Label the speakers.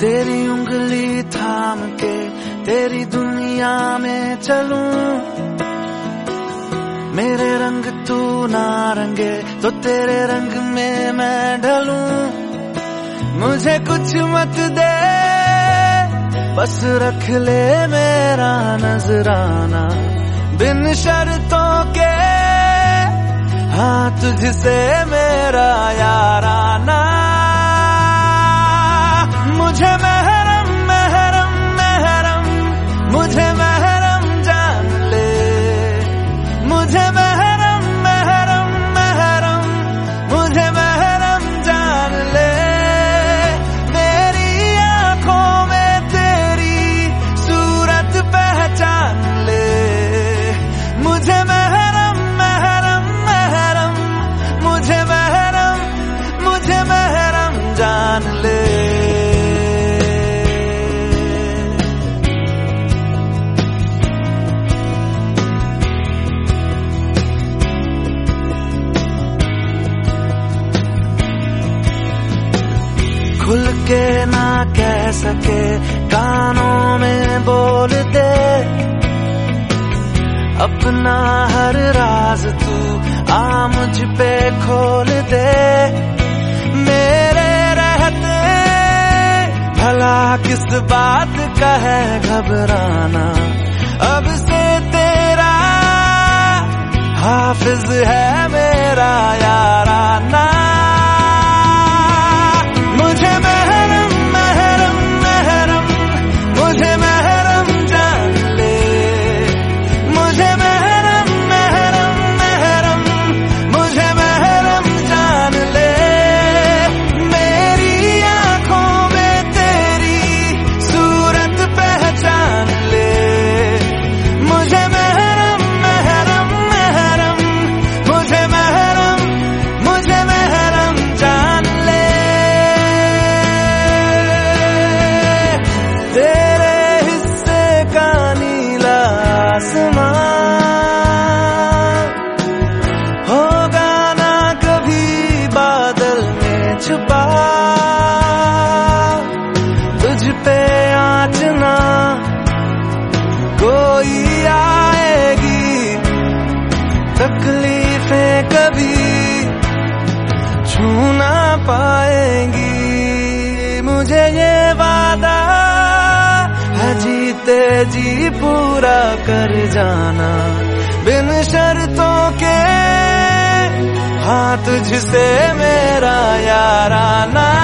Speaker 1: तेरी उंगली थाम के तेरी दुनिया में चलूं, मेरे रंग तू ना रंगे तो तेरे रंग में मैं ढलूं। मुझे कुछ मत दे, बस रख ले मेरा नजराना, बिन शर्तों के हाँ तुझसे मेरा याराना। मुझे महरम महरम महरम, मुझे महरम जान ले, मुझे महरम महरम महरम, मुझे महरम जान ले। मेरी आंखों में तेरी सूरत पहचान ले, मुझे महरम महरम महरम, मुझे महरम जान ले। खुल के ना कह सके कानों में बोल दे, अपना हर राज तू आ मुझ पे खोल दे। मेरे रहते भला किस बात का है घबराना, अब से तेरा हाफिज है मेरा याराना। मुझे महरम महरम महरम, मुझे महरम जान ले, मुझे महरम महरम महरम, मुझे महरम जान ले। मेरी आंखों में तेरी सूरत पहचान ले, मुझे महरम महरम महरम, मुझे महरम जान ले। तेरे हिस्से का नीला आसमां होगा ना कभी बादल में छुपा, तुझ पे आँच ना कोई आएगी, तकलीफें कभी छू ना पाएंगी। मुझे ये वादा है जीते जी पूरा कर जाना, बिन शर्तों के हाँ तुझसे मेरा याराना।